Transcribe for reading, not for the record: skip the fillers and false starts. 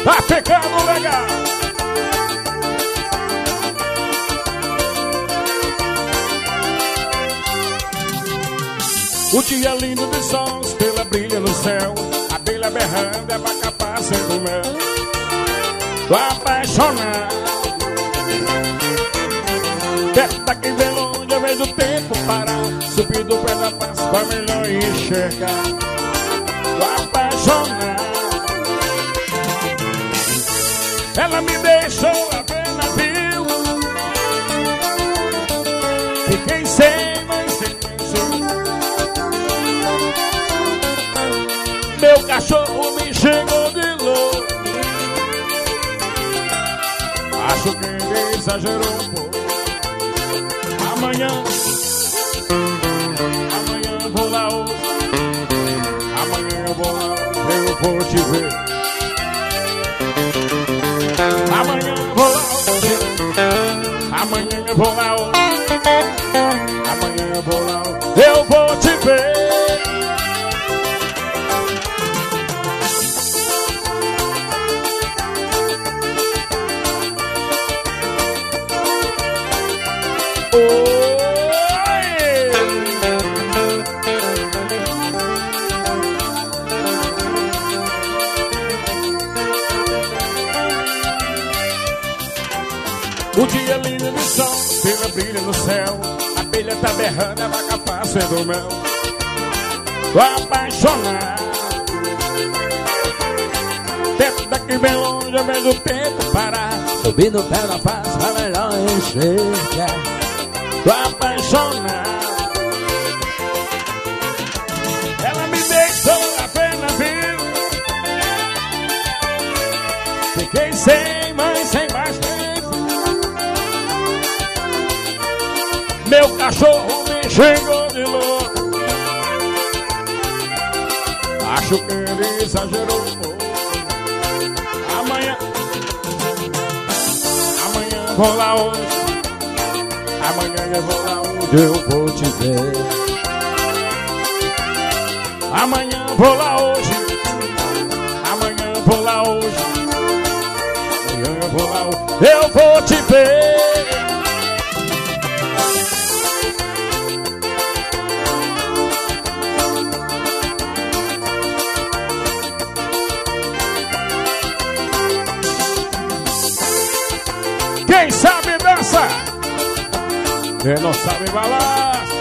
Tá ficando legal. O dia é lindo de sol, estrela brilha no céu, abelha berrando, é bacapá sendo mel. Tô apaixonado. Perto daqui bem longe eu vejo o tempo parar, subir do pé da paz pra melhor enxergar. Tô apaixonado. Ela me deixou apenas viu. Fiquei sem, mas sem pensar. Meu cachorro me chegou de louco. Acho que ele exagerou um pouco. Amanhã eu vou lá hoje. Amanhã eu vou lá, eu vou te ver. Amanhã eu vou lá hoje. Amanhã eu vou lá hoje. Amanhã eu vou lá hoje. Eu vou te ver. O dia lindo de sol, estrela brilha no céu, a abelha tá berrando, a vaca passando mel. Tô apaixonado. Perto daqui bem longe eu vejo o tempo parar, subir no pé da paz pra melhor enxergar. Tô apaixonado. Ela me deixou apenas viu. Fiquei sem mãe, sem mais tempo. Meu cachorro me xingou de louco. Acho que ele exagerou um pouco. Amanhã eu vou lá hoje. Amanhã eu vou lá onde eu vou te ver. Amanhã eu vou lá hoje. Amanhã eu vou lá hoje. Amanhã eu vou lá hoje. Eu vou te ver. Quem sabe dança, quem não sabe balança.